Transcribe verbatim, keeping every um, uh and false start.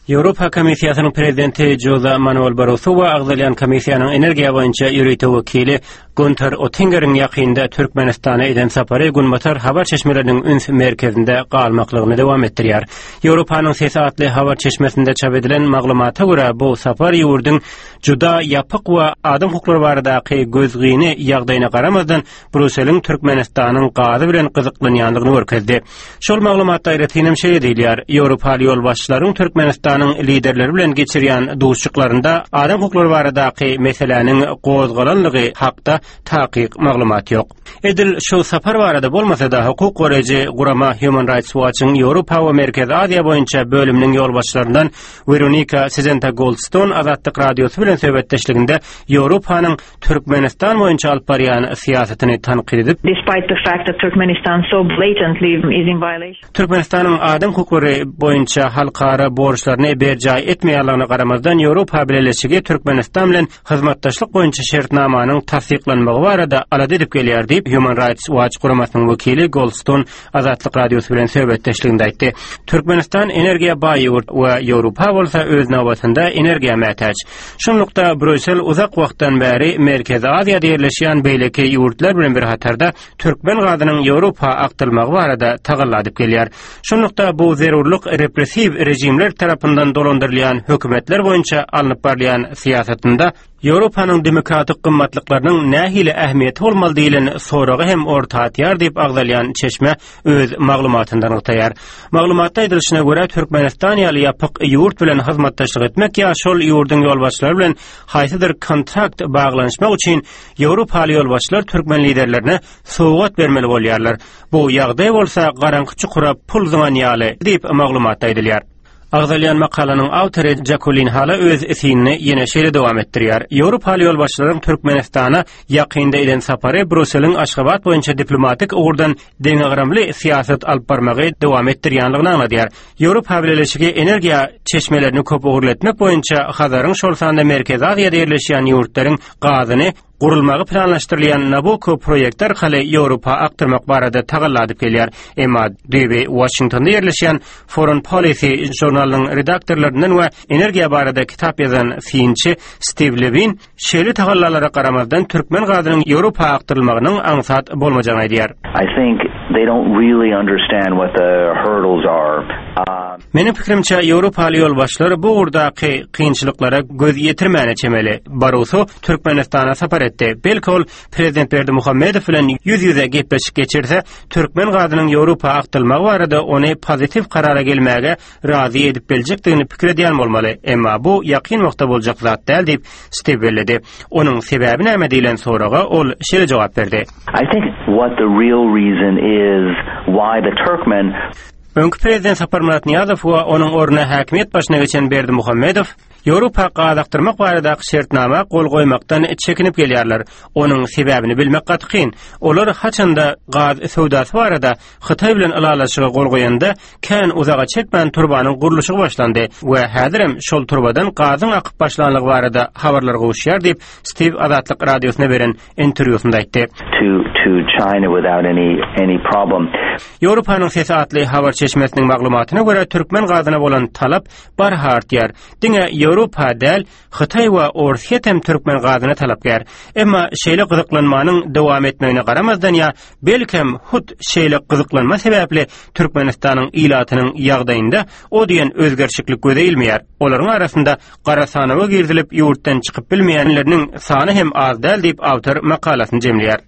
Avrupa Komissiyasının prezidenti Jose Manuel Barroso we Agzalyan Komissiyanın energiýa boýunça ýürüýte wekili Günther Oettinger'in ýakynda Türkmenistana eden sapary Gunmatar habar çeşmeleriniň üns merkezinde galmaklygyny dowam etdirýär. Ýewropanyň sesatly habar çeşmesinde çap edilen maglumata görä bu sapar ýurdun juda ýapyk we adam hukuklary baradaky gözgini ýagdaýyna garamazdan Brüsseliň Türkmenistanyň gazy bilen gyzyklanýanlygyny görkezdi. Şol maglumatda aýratynam şeý edilýär. Ýewropaly ýolbaşçylaryň Türkmenistanyň liderleri bilen geçirýän duşçyklarynda adam hukuklary baradaky meseleniň gozgalanlygy hakda taqiq maglumat ýok. Edil şu sapar barada bolmasa da hukuk goraýjy Gurama Human Rights Watch'ın Ýewropa we Merkezi Aziýa boýunça bölüminiň ýolbaşçylaryndan Veronika Sezenta Goldstone Azatlyk radiosu bilen söhbetdeşliginde Ýewropanyň Türkmenistan boýunça alyp barýan siýasatyny tanqid edip, despite the fact that Turkmenistan so blatantly is in violation. Türkmenistanyň adam hukuklary boýunça halkara borçlaryny berjaý etmeýärligine garamazdan Ýewropa Birleşigi Türkmenistan bilen hyzmatdaşlyk boýunça şertnamanyň tasdiklanmagy barada alad edip gelýär diýip Human Rights Watch guramasynyň wekili Goldstone Azatlyk radiosu bilen söhbetdeşliginde aýtdy. Türkmenistan energiýa baý ýurt we Ýewropa bolsa öz nowbatynda energiýa mätäç. Şonlukda Brüssel uzak wagtdan bäri Merkezi Aziýada ýerleşýän beýleki ýurtlar bilen bir hatarda türkmen gadynyň Ýewropa aktylmagy barada tagalladyp gelýär. Şonlukda bu zerurluk repressiv rejimler tarapyndan dolandyrylýan hökümetler boýunça alınıp barýan siýasatynda Ýewropanyň demokratik gymmatlyklarynyň nähili ähmiýeti bolmaly diýilen soragy hem ortatýar diýip agdalýan çeşme öz maglumatyndan ýytaýar. Maglumatda aýdylyşyna görä Türkmenistan ýaly ýapyk ýurt bilen hyzmatdaşlyk etmek ýa şol ýurduň ýolbaşçylary bilen haýsydyr kontrakt baglanşmak üçin Ýewropaly ýolbaşçylar türkmen liderlerine sowgat bermeli bolýarlar. Bu ýagdaý bolsa garanky çukura pul zyňanýaly diýip maglumatda aýdylýar. Agzalyan makalanyň awtory Jacqueline Hala öz esini ýene şeýle dowam etdirýär. Ýewropaly ýolbaşçylaryň Türkmenistana ýakynda eden sapary Brüsseliň Aşgabat boýunça diplomatik ugurdan deňagramly siýasat alyp barmagy dowam etdirýänligini anladýar. Ýewropa Birleşigi energiýa çeşmelerini köp ugurletmek boýunça Hazaryň şol sanda Merkezi Aziýada ýerleşýän ýurtlaryň gazyny gurulmagy planlaşdyrylýan Nabucco proýekti arkaly Ýewropa aktyrmak barada tagalladyp gelýär. Emma Dewey Washingtonda ýerleşýän Foreign Policy jurnalynyň redaktorlaryndan we energiýa barada kitap ýazan fiýinçi Steve Levin şeýle tagallalary garamazdan türkmen gadynyň Ýewropa aktyrylmagynyň aňsat bolmajagyny aýdýar. I think they don't really understand what the hurdles are. Uh, Menin pikirimçe Ýewropaly ýolbaşçylar bu urdaky kynçylyklara göz ýetirmäne çemeli. Barroso Türkmenistana sapar etdi. Belki ol Prezident Berdimuhammedow bilen yüz yüze gepleşik geçirse türkmen gadynyň Ýewropa aktylmagy barada ony pozitiv karara gelmäge razy edip biljekdigini pikir edýän bolmaly. Emma bu ýakyn wagtda boljak zat däl diýip Steve bellädi. Onuň sebebi näme diýilen soraga ol şeýle jogap berdi. I think what the real reason is why the Turkmen Öňkü prezident Sapar Murat Niýazow we onuň orna häkimiýet başyna geçen Berdimuhammedow Ýewropa gadaktyrmak barada şertnama gol goýmaktan çekinip gelýärler. Onuň sebäbini bilmek gatykyn. Olar haçanda gaz sowdasy barada Hytaý bilen alalaşyga gol goýanda kän uzaga çekmän turbanyň guruluşy başlandy we häzirem şol turbadan gazyň akyp başlanlygy barada habarlar gowuşýar diýip Steve Azatlyk radiosyna beren interwýusynda aýtdy. to to China without any any problem. Ýewropanyň sesatly habar çeşmesiniň maglumatyna görä türkmen gazyna bolan talap barha artýar. Diňe Ýewropa däl Hytaý we Orsiýa hem türkmen gazyna talapkär. Emma şeýle gyzyklanmanyň dowam etmegine garamazdan ýa belkem hut şeýle gyzyklanma sebäpli Türkmenistanyň ilatynyň ýagdaýynda o diýen özgerçiklik gözeýilmeýär. Olaryň arasynda garasanawa girdilip ýurtdan çykyp bilmeýänleriniň sany hem az däl diýip awtor makalasyny jemleýär.